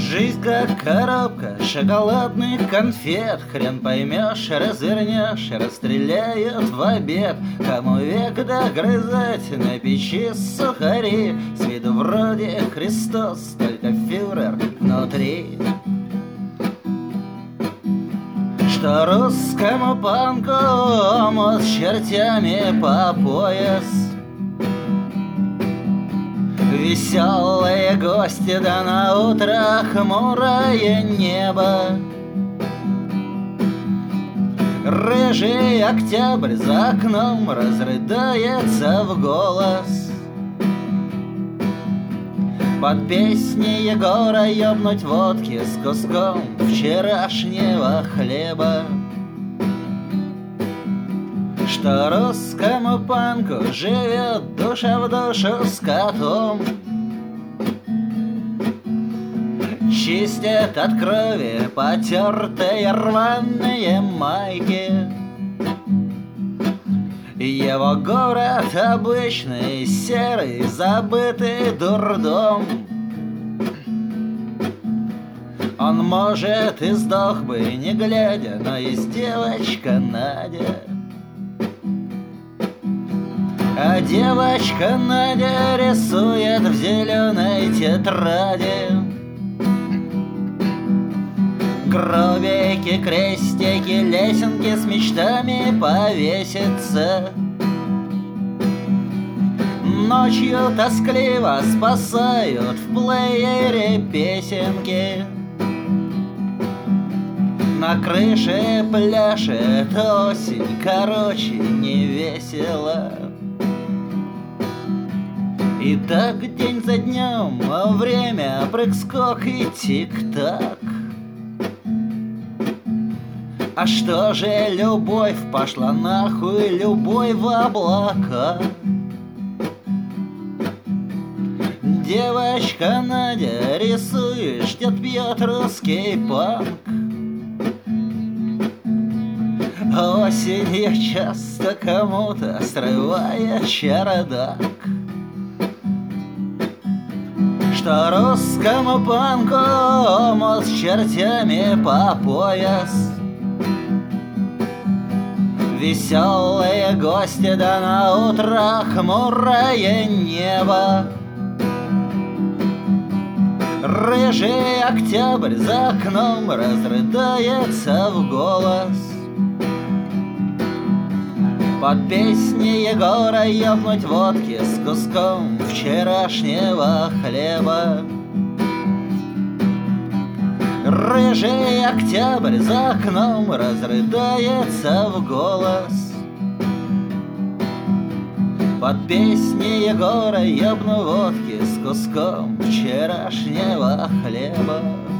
Жизнь как коробка шоколадных конфет. Хрен поймешь, развернешь, расстреляют в обед. Кому век догрызать на печи сухари? С виду вроде Христос, только фюрер внутри. Что русскому панку омут с чертями по пояс. Веселые гости, да на утро хмурое небо. Рыжий октябрь за окном разрыдается в голос. Под песни Егора ёбнуть водки с куском вчерашнего хлеба. Что русскому панку живет душа в душу с котом. Чистят от крови потертые рваные майки. Его город обычный, серый, забытый дурдом. Он, может, и сдох бы, не глядя, но есть девочка Надя. А девочка Надя рисует в зеленой тетради гробики, крестики, лесенки с мечтами повеситься. Ночью тоскливо спасают в плеере песенки. На крыше пляшет осень, короче, не весело. И так день за днем, время прыг-скок и тик-так. А что же любовь пошла нахуй, любовь в облака? Девочка Надя рисует, ждет, пьет русский панк. Осенью часто кому-то срывает чердак. Что русскому панку омут с чертями по пояс. Веселые гости, да на утро хмурое небо. Рыжий октябрь за окном разрыдается в голос. Под песни Егора ёбнуть водки с куском вчерашнего хлеба. Рыжий октябрь за окном разрыдается в голос. Под песни Егора ёбну водки с куском вчерашнего хлеба.